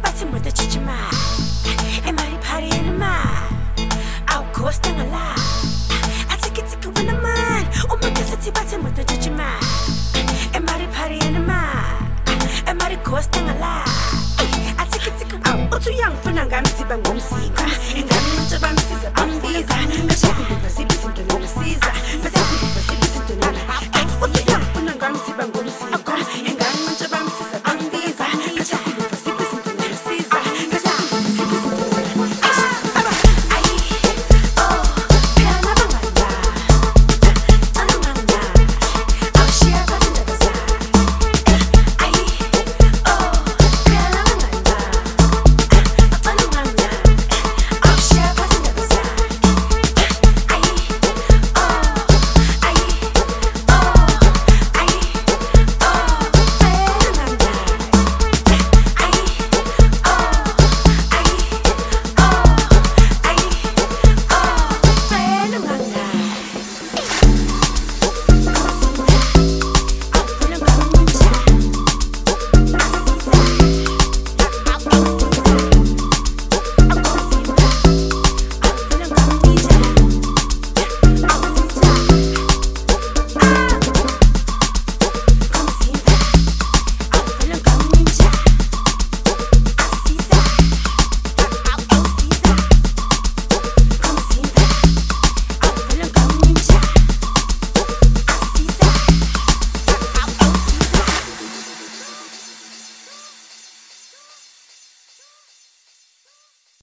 bathi muda chichima emali party in my I'll cost and a lot I take it to win a man umuda sathi bathi muda chichima emali party in my emali cost and a lot I take it to Otu young for Nangamsiba Ngomsi, and then Jabam Caesar, Ambiza, the Chapin, the Zippis, and the Caesar.